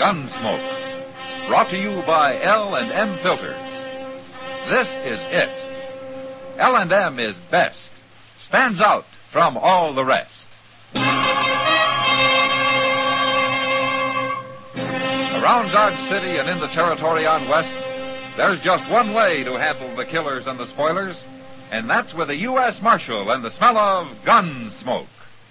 Gunsmoke. Brought to you by L&M Filters. This is it. L&M is best. Stands out from all the rest. Around Dodge City and in the territory on West, there's just one way to handle the killers and the spoilers, and that's with a U.S. Marshal and the smell of Gunsmoke.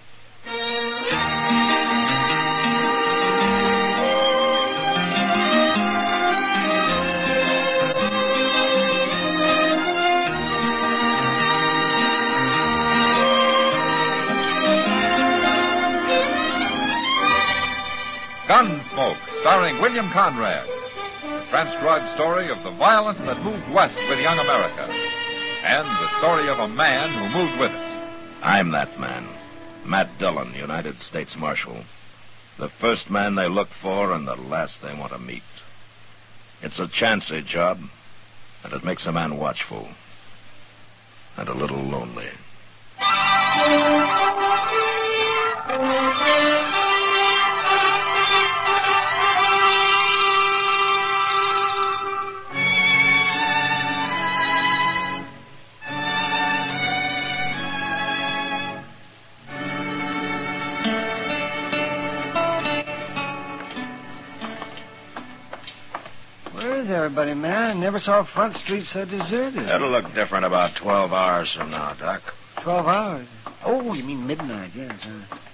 Gunsmoke, starring William Conrad. The transcribed story of the violence that moved west with young America. And the story of a man who moved with it. I'm that man. Matt Dillon, United States Marshal. The first man they look for and the last they want to meet. It's a chancy job, and it makes a man watchful. And a little lonely. Where's everybody, man? I never saw Front Street so deserted. It'll look different about 12 hours from now, Doc. 12 hours? Oh, you mean midnight, yes.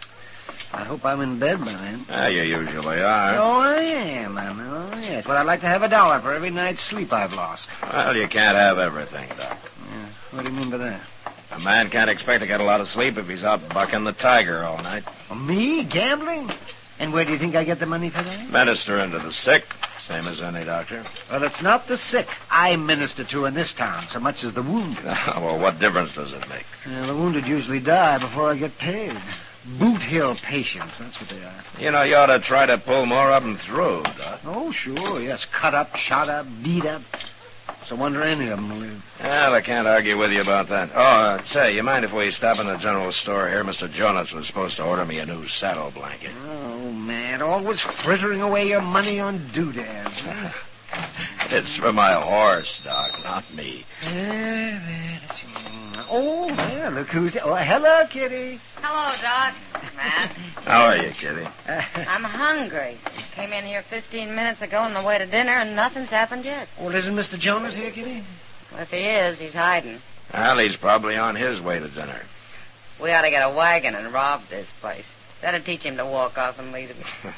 I hope I'm in bed by then. You usually are. Oh, I am. Yes. But I'd like to have $1 for every night's sleep I've lost. Well, you can't have everything, Doc. Yeah. What do you mean by that? A man can't expect to get a lot of sleep if he's out bucking the tiger all night. Me? Gambling? And where do you think I get the money for that? Minister into the sick, same as any doctor. Well, it's not the sick I minister to in this town so much as the wounded. Well, what difference does it make? The wounded usually die before I get paid. Boot Hill patients, that's what they are. You know, you ought to try to pull more of them through, Doc. Oh, sure, yes. Cut up, shot up, beat up. It's a wonder any of them will live. Well, I can't argue with you about that. Oh, say, you mind if we stop in the general store here? Mr. Jonas was supposed to order me a new saddle blanket. Oh, man, always frittering away your money on doodads. It's for my horse, Doc, not me. Let's see. Oh, yeah, look who's... Oh, hello, Kitty. Hello, Doc. Matt. How are you, Kitty? I'm hungry. Came in here 15 minutes ago on the way to dinner, and nothing's happened yet. Well, isn't Mr. Jonas here, Kitty? Well, if he is, he's hiding. Well, he's probably on his way to dinner. We ought to get a wagon and rob this place. That'd teach him to walk off and leave it.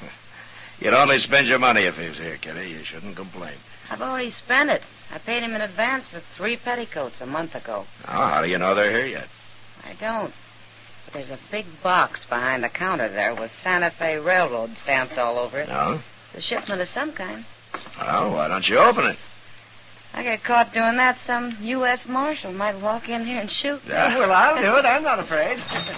You'd only spend your money if he was here, Kitty. You shouldn't complain. I've already spent it. I paid him in advance for 3 petticoats a month ago. Oh, how do you know they're here yet? I don't. But there's a big box behind the counter there with Santa Fe Railroad stamped all over it. Oh? It's a shipment of some kind. Well, why don't you open it? I get caught doing that, some U.S. Marshal might walk in here and shoot me. Yeah. Well, I'll do it. I'm not afraid.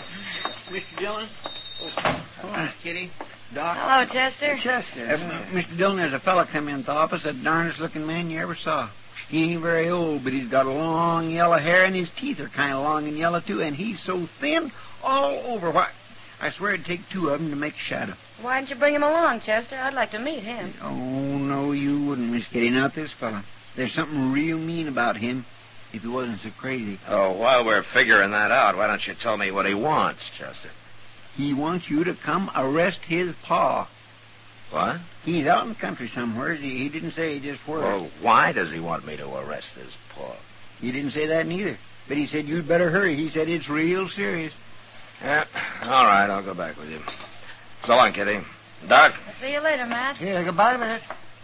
Mr. Dillon? Hello, Miss Kitty. Doc? Hello, Chester. Chester. Mr. Dillon, there's a fella come in the office, the darndest-looking man you ever saw. He ain't very old, but he's got long yellow hair, and his teeth are kind of long and yellow, too, and he's so thin all over. Why, I swear it'd take 2 of them to make a shadow. Why didn't you bring him along, Chester? I'd like to meet him. Oh, no, you wouldn't, Miss Kitty, not this fella. There's something real mean about him, if he wasn't so crazy. Oh, while we're figuring that out, why don't you tell me what he wants, Chester? He wants you to come arrest his pa. What? He's out in the country somewhere. He didn't say just where. Well, why does he want me to arrest his paw? He didn't say that neither. But he said you'd better hurry. He said it's real serious. Yeah, all right, I'll go back with you. So long, Kitty. Doc? I'll see you later, Matt. Yeah, goodbye, Matt.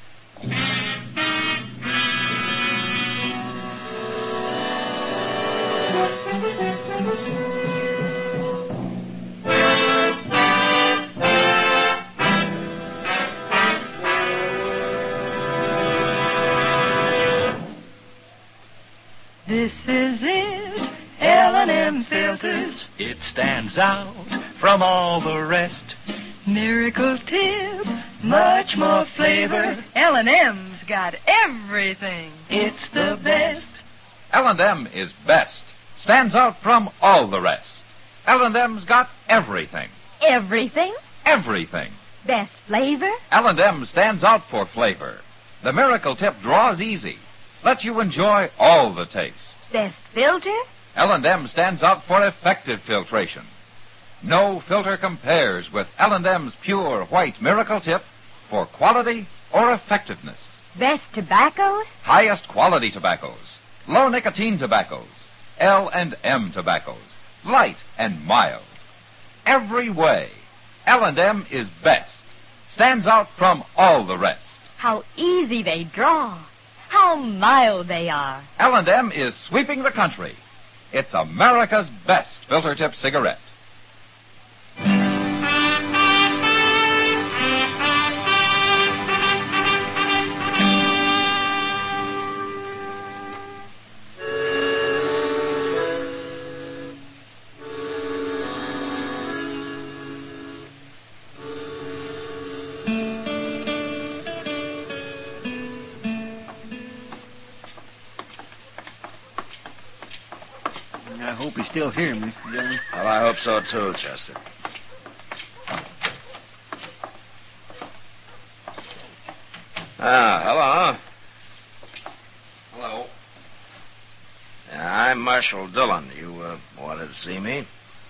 This is it, L&M Filters. It stands out from all the rest. Miracle tip, much more flavor. L&M's got everything. It's the best. L&M is best. Stands out from all the rest. L&M's got everything. Everything? Everything. Best flavor? L&M stands out for flavor. The Miracle Tip draws easy, lets you enjoy all the taste. Best filter? L&M stands out for effective filtration. No filter compares with L&M's pure white Miracle Tip for quality or effectiveness. Best tobaccos? Highest quality tobaccos, low nicotine tobaccos, L&M tobaccos, light and mild. Every way, L&M is best. Stands out from all the rest. How easy they draw. How mild they are. L&M is sweeping the country. It's America's best filter tip cigarette. I hope he's still here, Mr. Dillon. Well, I hope so, too, Chester. Hello. Hello. I'm Marshal Dillon. You wanted to see me?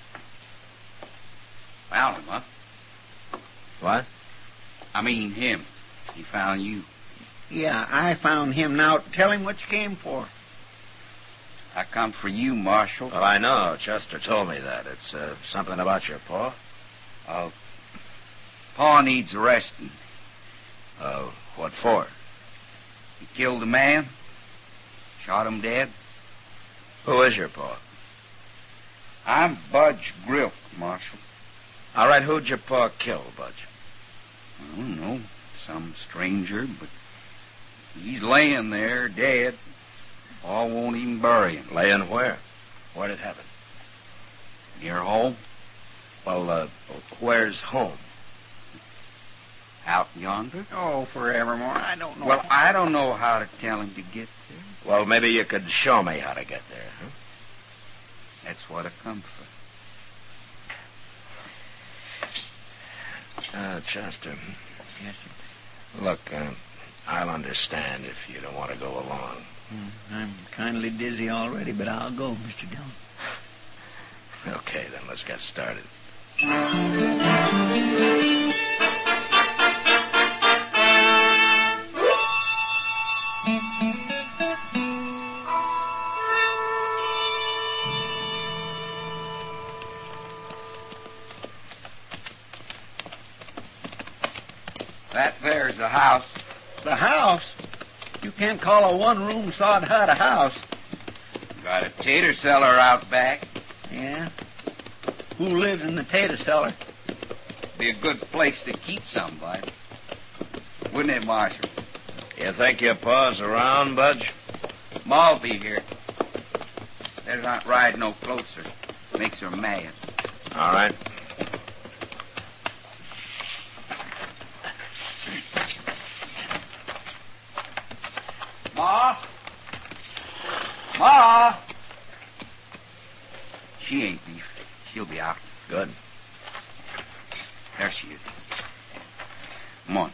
Found him, huh? What? I mean him. He found you. Yeah, I found him. Now, tell him what you came for. I come for you, Marshal. Well, I know. Chester told me that. It's something about your paw. Pa needs arresting. What for? He killed a man. Shot him dead. Who is your paw? I'm Budge Grilk, Marshal. All right, who'd your paw kill, Budge? I don't know. Some stranger, but he's laying there dead. Pa won't even bury him. Laying where? Where'd it happen? Near home. Well, where's home? Out yonder. Oh, forevermore. I don't know. Well, I don't know how to tell him to get there. Well, maybe you could show me how to get there, huh? That's what I come for. Chester. Yes, sir. Look, I'll understand if you don't want to go along. I'm kindly dizzy already, but I'll go, Mr. Dillon. Okay, then let's get started. That there's the house. The house? You can't call a one-room sod hut a house. Got a tater cellar out back. Yeah? Who lives in the tater cellar? Be a good place to keep somebody. Wouldn't it, Marshal? You think your paw's around, Budge? Ma'll be here. Better not ride no closer. Makes her mad. All right. Ma? Ma? She ain't beef. She'll be out. Good. There she is. Come on.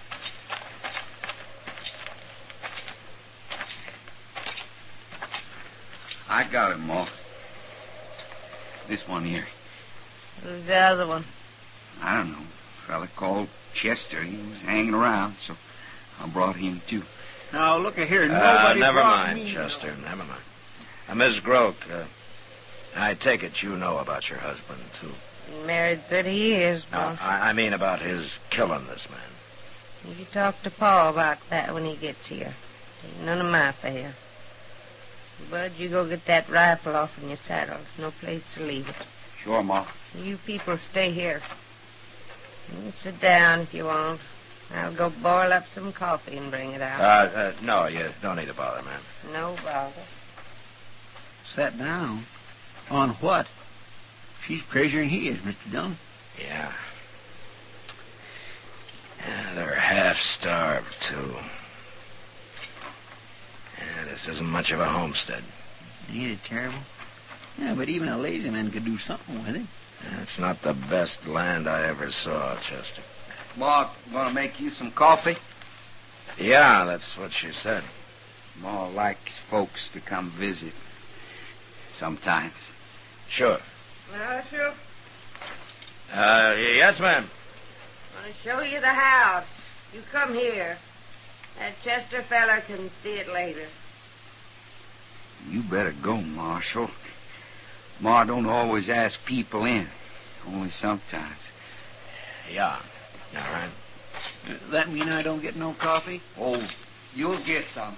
I got him, Ma. This one here. Who's the other one? I don't know. A fella called Chester. He was hanging around, so I brought him too. Now, look here. Nobody never brought mind, me Chester. Never mind. Miss Groke, I take it you know about your husband, too. Married 30 years, No, boss. I mean about his killing this man. You talk to Pa about that when he gets here. Ain't none of my affair. Bud, you go get that rifle off in your saddle. There's no place to leave it. Sure, Ma. You people stay here. You can sit down if you want. I'll go boil up some coffee and bring it out. No, you don't need to bother, ma'am. No bother. Sat down? On what? She's crazier than he is, Mr. Dillon. Yeah. They're half-starved, too. Yeah, this isn't much of a homestead. Ain't it terrible? Yeah, but even a lazy man could do something with it. It's not the best land I ever saw, Chester. Ma gonna make you some coffee? Yeah, that's what she said. Ma likes folks to come visit. Sometimes. Sure. Marshal, Yes, ma'am. I want to show you the house. You come here. That Chester fella can see it later. You better go, Marshal. Ma don't always ask people in. Only sometimes. Yeah. All right. That mean I don't get no coffee? Oh, you'll get some.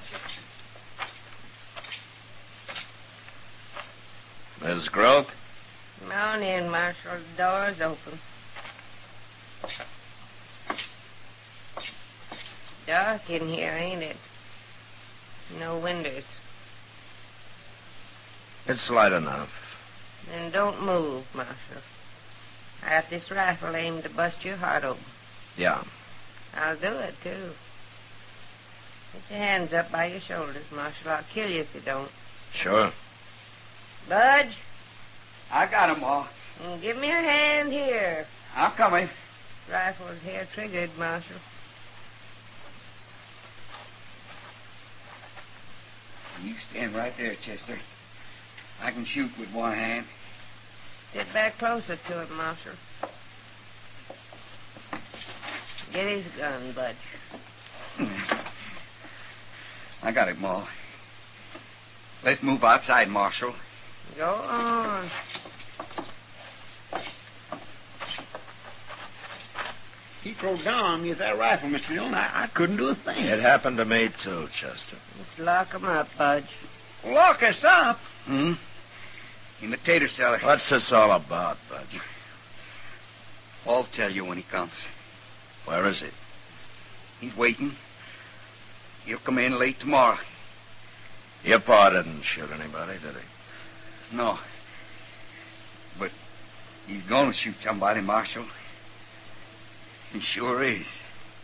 Miss Groke? Come on in, Marshal. The door's open. Dark in here, ain't it? No windows. It's light enough. Then don't move, Marshal. I got this rifle aimed to bust your heart open. Yeah. I'll do it, too. Put your hands up by your shoulders, Marshal. I'll kill you if you don't. Sure. Budge, I got 'em, Ma. give me a hand here. I'm coming. Rifle's hair triggered, Marshal. You stand right there, Chester. I can shoot with one hand. Get back closer to it, Marshal. Get his gun, Budge. I got it, Ma. Let's move outside, Marshal. Go on. He throwed down on me with that rifle, Mr. Dillon. I couldn't do a thing. It happened to me, too, Chester. Let's lock 'em up, Budge. Lock us up? Hmm? In the tater cellar. What's this all about, Budge? I'll tell you when he comes. Where is he? He's waiting. He'll come in late tomorrow. Your pa didn't shoot anybody, did he? No. But he's gonna shoot somebody, Marshal. He sure is.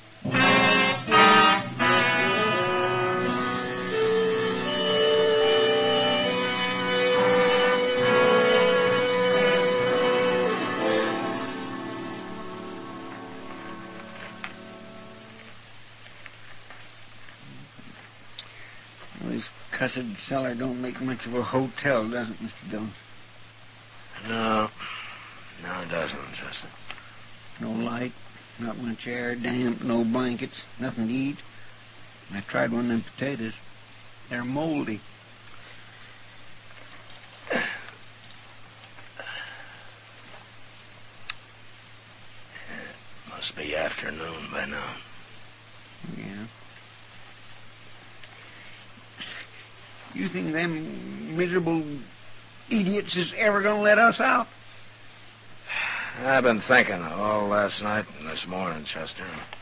This cussed cellar don't make much of a hotel, does it, Mr. Dillon? No. No, it doesn't, Chester. No light, not much air, damp, no blankets, nothing to eat. I tried one of them potatoes. They're moldy. Must be afternoon by now. Yeah. You think them miserable idiots is ever gonna let us out? I've been thinking all last night and this morning, Chester.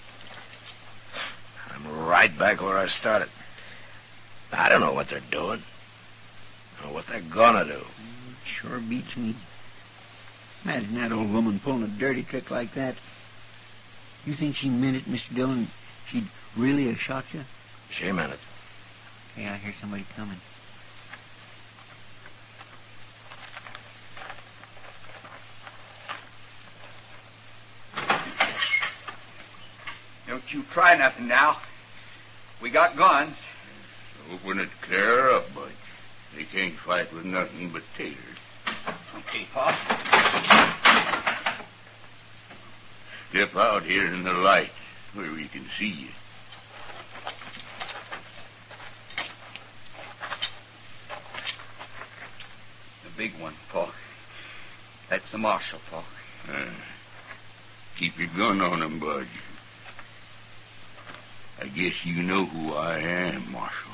I'm right back where I started. I don't know what they're doing or what they're gonna do. It sure beats me. Imagine that old woman pulling a dirty trick like that. You think she meant it, Mr. Dillon? She'd really have shot you? She meant it. Hey, I hear somebody coming. Don't you try nothing now. We got guns. Open it clear up, Bud. They can't fight with nothing but taters. Okay, Pa. Step out here in the light where we can see you. The big one, Pa. That's the Marshal, Pa. Keep your gun on him, Bud. I guess you know who I am, Marshal.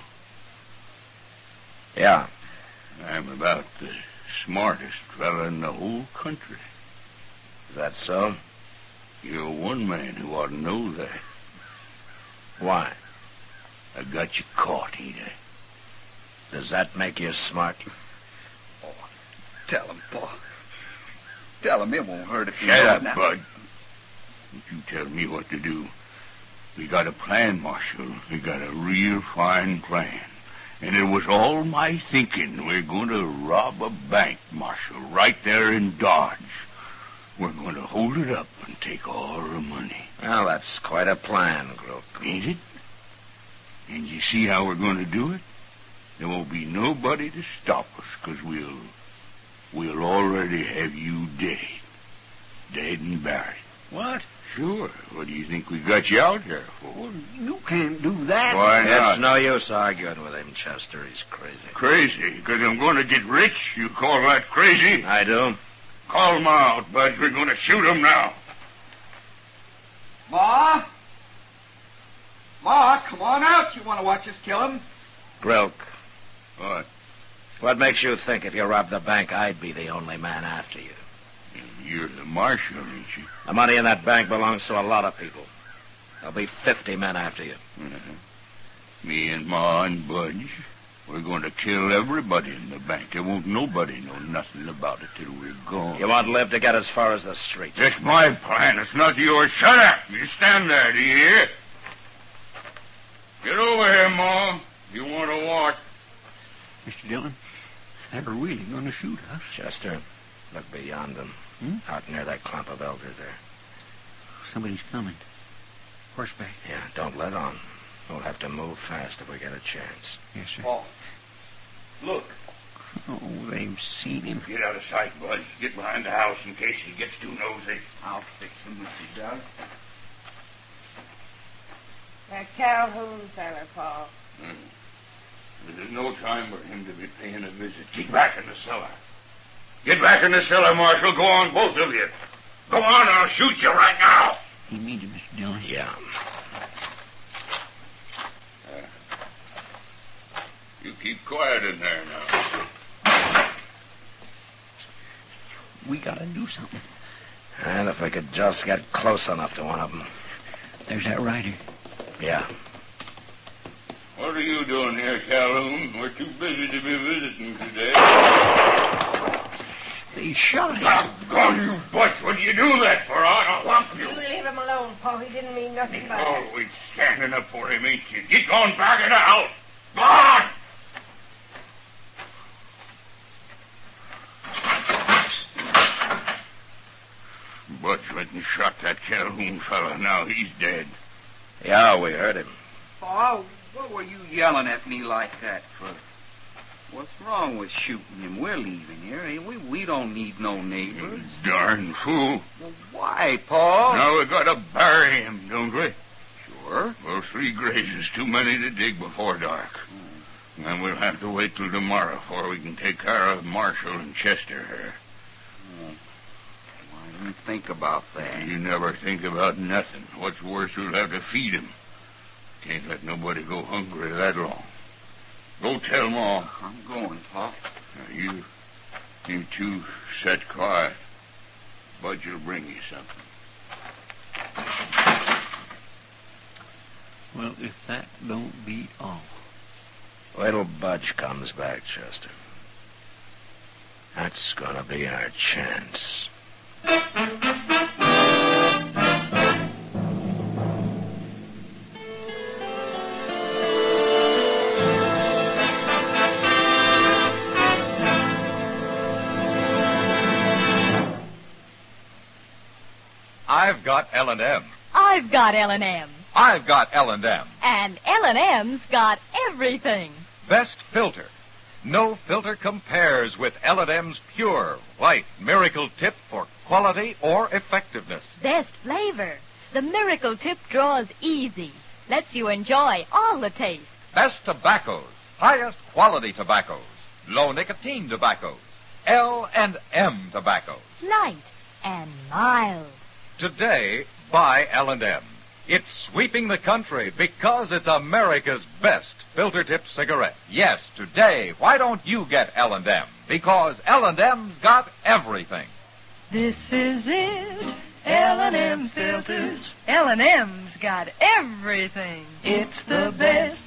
Yeah. I'm about the smartest fella in the whole country. Is that so? You're one man who ought to know that. Why? I got you caught, ain't I? Does that make you smart? Oh, tell him, Pa. Tell him it won't hurt if you Shut know up, now. Bud. Don't you tell me what to do. We got a plan, Marshal. We got a real fine plan. And it was all my thinking. We're going to rob a bank, Marshal, right there in Dodge. we're going to hold it up and take all the money. Well, that's quite a plan, Grook. Ain't it? And you see how we're going to do it? There won't be nobody to stop us, 'cause we'll already have you dead. Dead and buried. What? Sure. What do you think we got you out there for? You can't do that. Why not? It's no use arguing with him, Chester. He's crazy. Crazy? Because I'm going to get rich? You call that crazy? I do. Call him out, Budge. We're going to shoot him now. Ma? Ma, come on out. You want to watch us kill him? Grilk, What? what makes you think if you robbed the bank, I'd be the only man after you? You're the marshal, ain't you? The money in that bank belongs to a lot of people. There'll be 50 men after you. Me and Ma and Budge, we're going to kill everybody in the bank. There won't nobody know nothing about it till we're gone. You won't live to get as far as the streets. That's my plan. It's not yours. Shut up. You stand there, do you hear? Get over here, Ma. You want to watch? Mr. Dillon, they're really going to shoot us. Chester, look beyond them. Out near that clump of elder there. Somebody's coming. Horseback. Yeah, don't let on. We'll have to move fast if we get a chance. Yes, sir. Oh, look. Oh, they've seen him. Get out of sight, Bud. Get behind the house in case he gets too nosy. I'll fix him if he does. That Calhoun fella, Paul. There's no time for him to be paying a visit. Get back in the cellar. Get back in the cellar, Marshal. Go on, both of you. Go on, or I'll shoot you right now. He means it, Mr. Dillon. Yeah. You keep quiet in there now. We gotta do something. And if we could just get close enough to one of them. There's that rider. Yeah. What are you doing here, Calhoun? We're too busy to be visiting today. They shot him. Doggone you, Butch. What do you do that for? I'll whop you. You leave him alone, Paul. He didn't mean nothing by it. Always standing up for him, ain't you? Get going back in the house. Go on! Butch went and shot that Calhoun fella. Now he's dead. Yeah, we heard him. Paul, what were you yelling at me like that for? What's wrong with shooting him? We're leaving here. We don't need no neighbors. Darn fool. Well, why, Paul? Now we gotta bury him, don't we? Sure. Well, 3 graves is too many to dig before dark. And we'll have to wait till tomorrow before we can take care of Marshall and Chester here. I didn't think about that. You never think about nothing. What's worse, we'll have to feed him. Can't let nobody go hungry that long. Go tell Ma. I'm going, Paul. Now, you two set quiet. Budge will bring you something. Well, if that don't beat all. Wait till Budge comes back, Chester. That's gonna be our chance. I've got L&M. I've got L&M. I've got L&M. And L&M's got everything. Best filter. No filter compares with L&M's pure, white Miracle Tip for quality or effectiveness. Best flavor. The Miracle Tip draws easy. Lets you enjoy all the taste. Best tobaccos. Highest quality tobaccos. Low nicotine tobaccos. L&M tobaccos. Light and mild. Today, buy L&M. It's sweeping the country because it's America's best filter tip cigarette. Yes, today, why don't you get L&M? Because L&M's got everything. This is it. L&M filters. L&M's got everything. It's the best.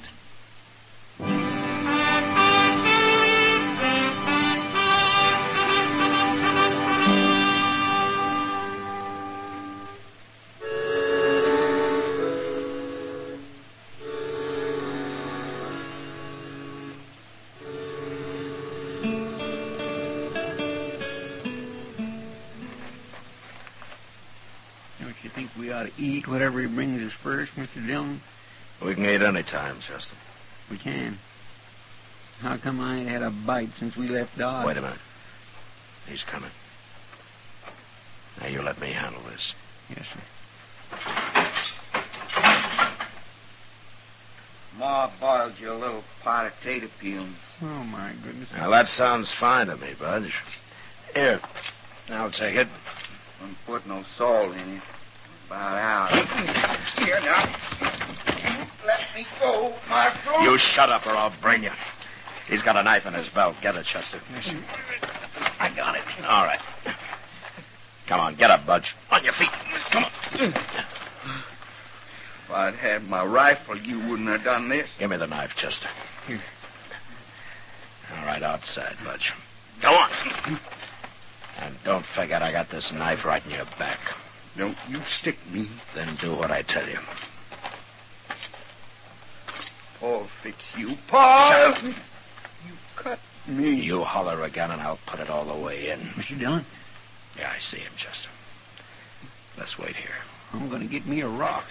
gotta eat whatever he brings us first, Mr. Dillon. We can eat any time, Chester. We can. How come I ain't had a bite since we left Dodge? Wait a minute. He's coming. Now you let me handle this. Yes, sir. Ma boiled you a little pot of tater peelings. Oh, my goodness. Now that sounds fine to me, Budge. Here, I'll take it. Don't put no salt in it. About out. Here now. Let me go, Marshal. You shut up or I'll brain you. He's got a knife in his belt. Get it, Chester. Yes, sir. I got it. All right. Come on, get up, Budge. On your feet. Come on. If I'd had my rifle, you wouldn't have done this. Give me the knife, Chester. Here. All right, outside, Budge. Go on. And don't forget I got this knife right in your back. Don't you stick me. Then do what I tell you. Paul fix you. Paul! Shut up. You cut me. You holler again and I'll put it all the way in. Mr. Dillon, Yeah, I see him, Chester. Let's wait here. I'm gonna get me a rock.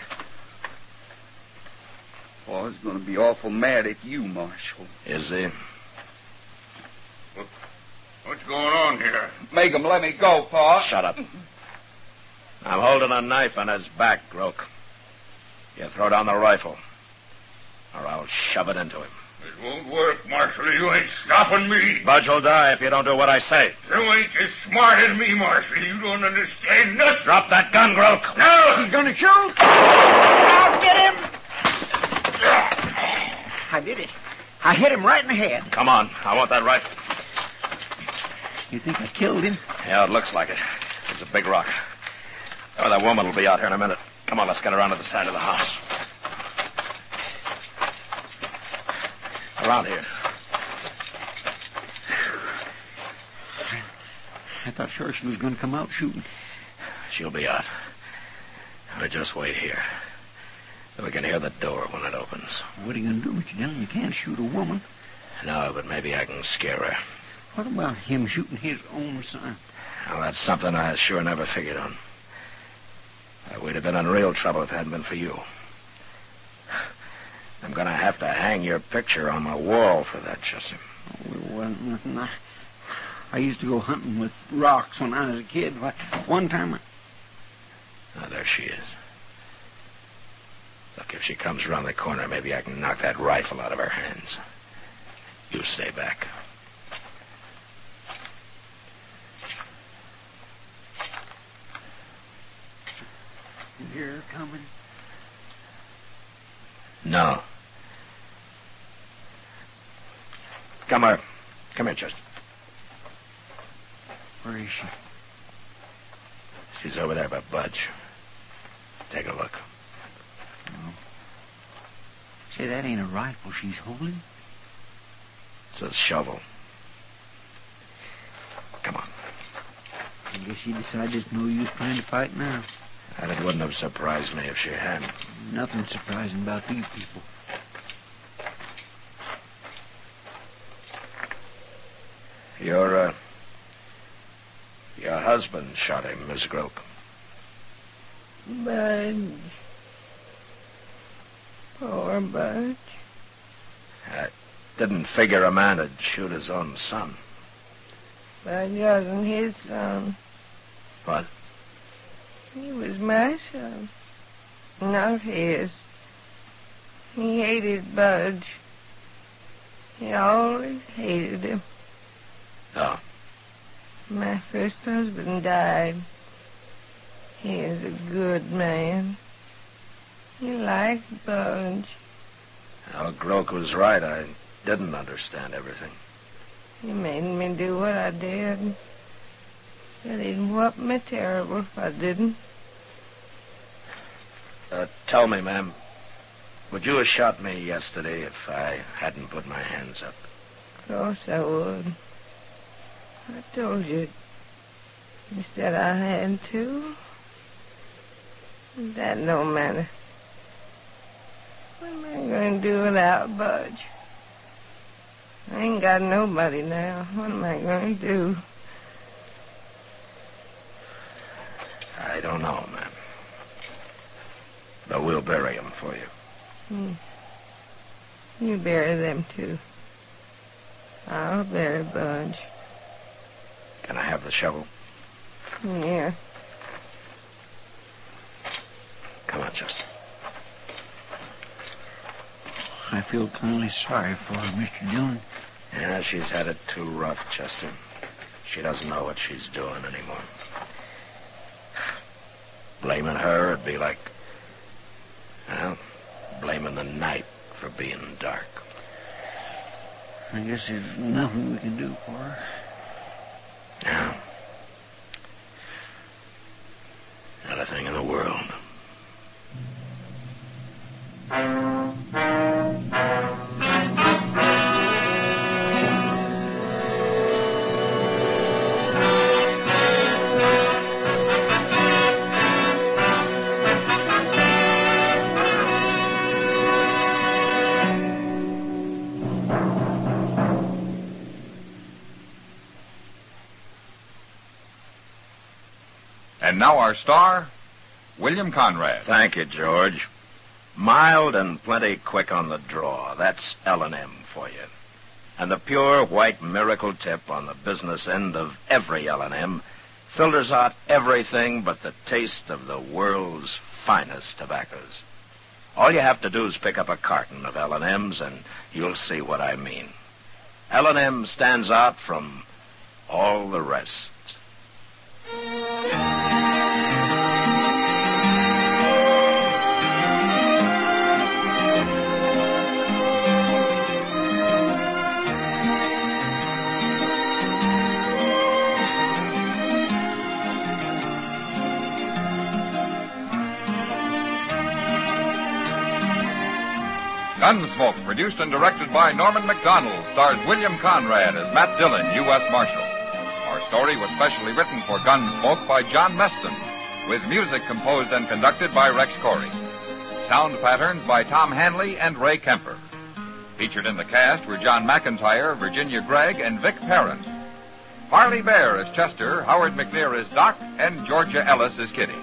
Paul's gonna be awful mad at you, Marshal. Is he? What's going on here? Make him let me go, Pa. Shut up. I'm holding a knife on his back, Groke. You throw down the rifle, or I'll shove it into him. It won't work, Marshal. You ain't stopping me. Budge will die if you don't do what I say. You ain't as smart as me, Marshal. You don't understand nothing. Drop that gun, Groke. No! He's gonna shoot! I'll get him! I did it. I hit him right in the head. Come on, I want that rifle. You think I killed him? Yeah, it looks like it. It's a big rock. Oh, that woman will be out here in a minute. Come on, let's get around to the side of the house. Around here. I thought sure she was gonna come out shooting. She'll be out. Or just wait here. We can hear the door when it opens. What are you gonna do, Mr. Dillon? You can't shoot a woman. No, but maybe I can scare her. What about him shooting his own son? Well, that's something I sure never figured on. We'd have been in real trouble if it hadn't been for you. I'm going to have to hang your picture on my wall for that, Chester. Oh, it wasn't nothing. I used to go hunting with rocks when I was a kid. One time Oh, there she is. Look, if she comes around the corner, maybe I can knock that rifle out of her hands. You stay back. You hear her coming? No. Come here. Come here, Chester. Where is she? She's over there by Budge. Take a look. No. Say, that ain't a rifle she's holding. It's a shovel. Come on. I guess she decided it's no use trying to fight now. And it wouldn't have surprised me if she had. Nothing surprising about these people. Your husband shot him, Miss Groke. Budge. Poor Budge. I didn't figure a man would shoot his own son. Budge wasn't his son. What? He was my son, not his. He hated Budge. He always hated him. Oh. My first husband died. He was a good man. He liked Budge. Well, Groke was right. I didn't understand everything. He made me do what I did. But he'd whoop me terrible if I didn't. Tell me, ma'am, would you have shot me yesterday if I hadn't put my hands up? Of course I would. I told you. You said I had to. That don't matter. What am I going to do without Budge? I ain't got nobody now. What am I going to do? I don't know, ma'am. But we'll bury them for you. You bury them, too. I'll bury Budge. Can I have the shovel? Yeah. Come on, Chester. I feel kind of sorry for her, Mr. Dillon. Yeah, she's had it too rough, Chester. She doesn't know what she's doing anymore. Blaming her would be like, well, blaming the night for being dark. I guess there's nothing we can do for her. Yeah. Not a thing in the world. And now our star, William Conrad. Thank you, George. Mild and plenty quick on the draw. That's L&M for you. And the pure white miracle tip on the business end of every L&M filters out everything but the taste of the world's finest tobaccos. All you have to do is pick up a carton of L&Ms and you'll see what I mean. L&M stands out from all the rest. Gunsmoke, produced and directed by Norman MacDonald, stars William Conrad as Matt Dillon, U.S. Marshal. Our story was specially written for Gunsmoke by John Meston, with music composed and conducted by Rex Corey. Sound patterns by Tom Hanley and Ray Kemper. Featured in the cast were John McIntyre, Virginia Gregg, and Vic Perrin. Farley Bear as Chester, Howard McNear as Doc, and Georgia Ellis as Kitty.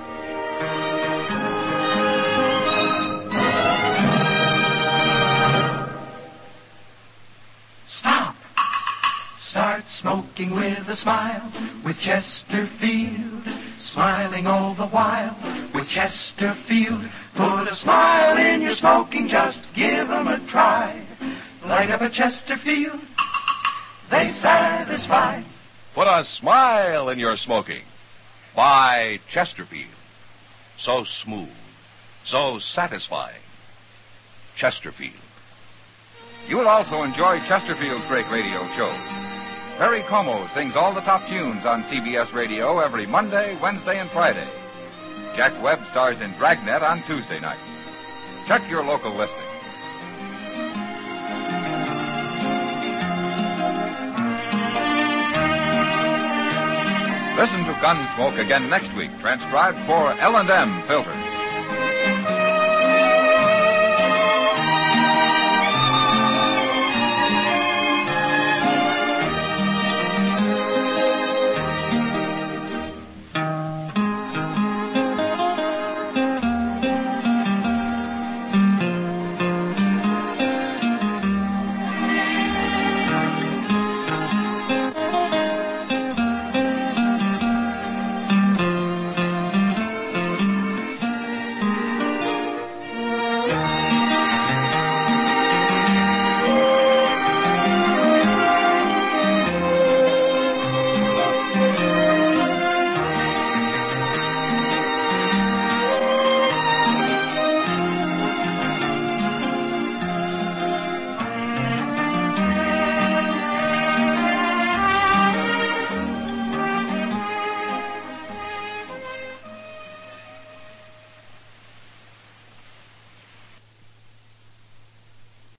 Stop. Start smoking with a smile with Chesterfield. Smiling all the while with Chesterfield. Put a smile in your smoking, just give 'em a try. Light up a Chesterfield, they satisfy. Put a smile in your smoking. Buy Chesterfield. So smooth, so satisfying. Chesterfield. You'll also enjoy Chesterfield's great radio shows. Perry Como sings all the top tunes on CBS Radio every Monday, Wednesday, and Friday. Jack Webb stars in Dragnet on Tuesday nights. Check your local listings. Listen to Gunsmoke again next week, transcribed for L&M Filters.